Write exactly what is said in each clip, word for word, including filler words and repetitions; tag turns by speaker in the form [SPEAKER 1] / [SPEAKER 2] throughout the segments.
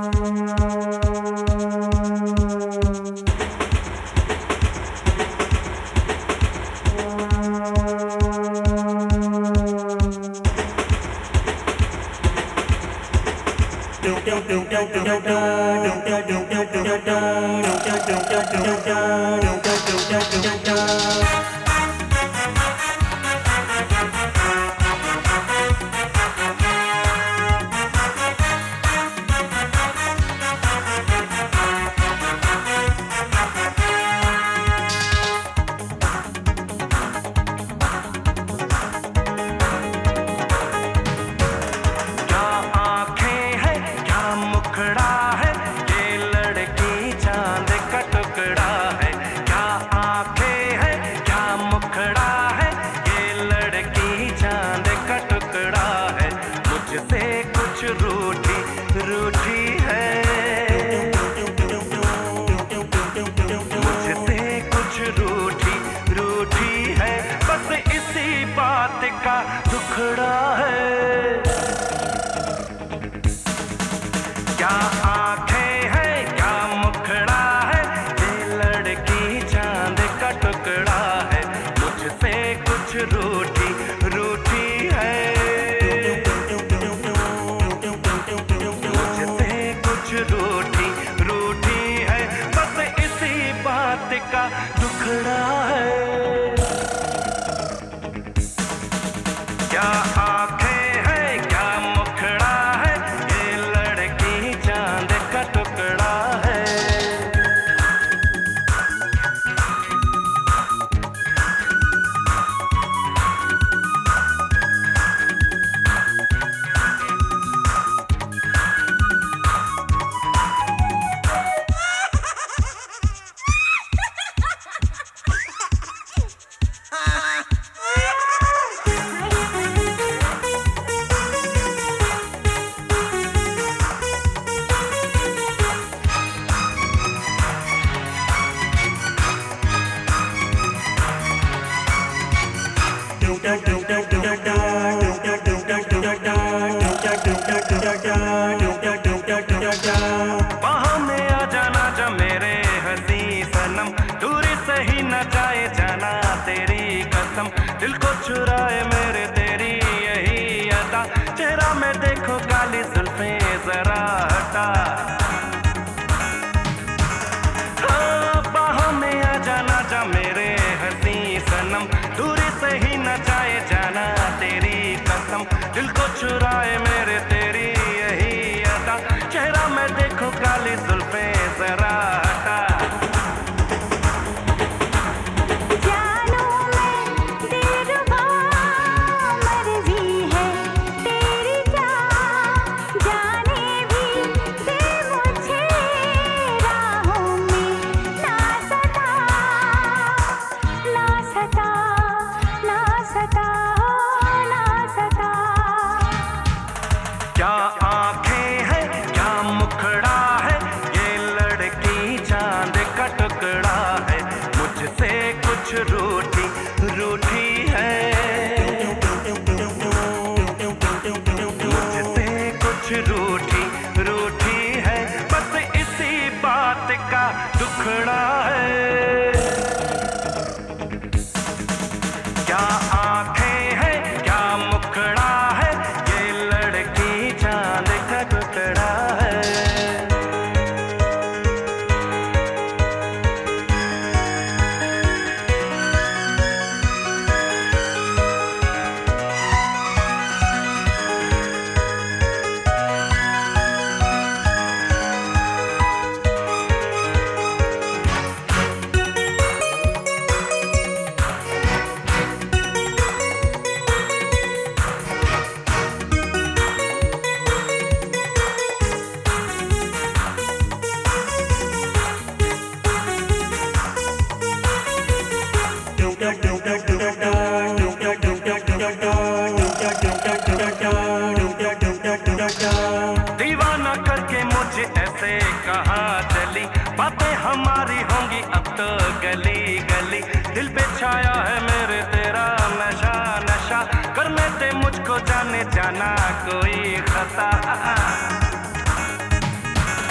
[SPEAKER 1] का दुखड़ा है। क्या आंखें हैं, क्या मुखड़ा है, ये लड़की चांद का टुकड़ा है, मुझसे कुछ रूठी रूठी है, मुझसे कुछ रूठी रूठी है, बस इसी बात का दुखड़ा है। क्या आंखें हैं, क्या मुखड़ा है, ये लड़की चांद का टुकड़ा है। बाहों में आ जाना जा मेरे हंसी सनम, दूरी से ही न जाए जाना तेरी कसम, दिल को चुराए मेरे तेरी यही अदा, चेहरा में देखो काली जुल्फें जरा हटा। हाँ, बाहों में आ जाना जा मेरे हंसी सनम, दूरी से ही न जाए जाना तेरी कसम, दिल को चुराए मेरे तेरी यही अदा, चेहरा में देखो काली जुल्फें जरा हटा।
[SPEAKER 2] जानू मैं दिलरुबा, मर्जी है तेरी क्या, जाने भी दे मुझे राहों में ना सता, ना सता, ना सता, ना सता।
[SPEAKER 1] क्या आंखें हैं, क्या मुखड़ा है, ये लड़की चांद का टुकड़ा है, मुझसे कुछ रूठी रूठी है, मुझसे कुछ रूठी रूठी है, बस इसी बात का दुखड़ा है। क्या आंखें हैं, क्या मुखड़ा है, ये लड़की चांद का टुकड़ा है। दीवाना करके मुझे ऐसे कहाँ चली, बातें हमारी होंगी अब तो गली गली, दिल पे छाया है मेरे तेरा नशा नशा, करने दे मुझको जाने जाना कोई खता।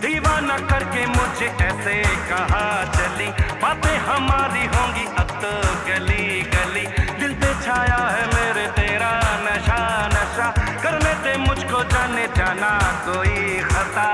[SPEAKER 1] दीवाना करके मुझे ऐसे कहा चली, बातें हमारी होंगी अब तो गली गली। दिल पे छाया है मेरे तेरा नशा नशा, करने दे मुझको जाने जाना कोई खता।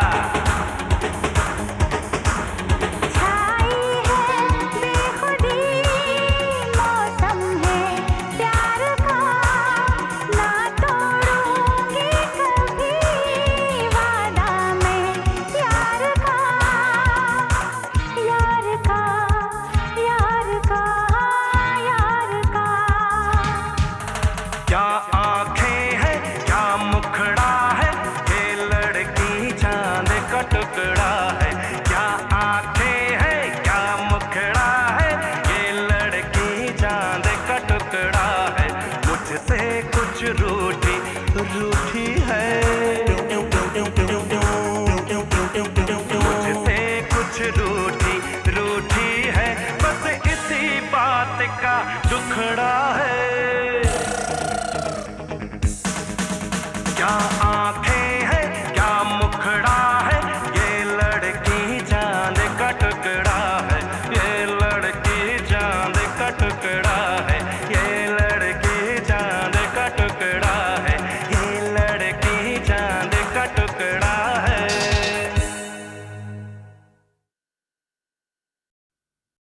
[SPEAKER 1] क्या आंखें हैं क्या मुखड़ा है, ये लड़की चांद का टुकड़ा है। क्या आंखें हैं क्या मुखड़ा है, ये लड़की चांद का टुकड़ा है। मुझसे कुछ रूठी रूठी है, मुझसे कुछ रूठी रूठी है, बस इसी बात का दुखड़ा है। क्या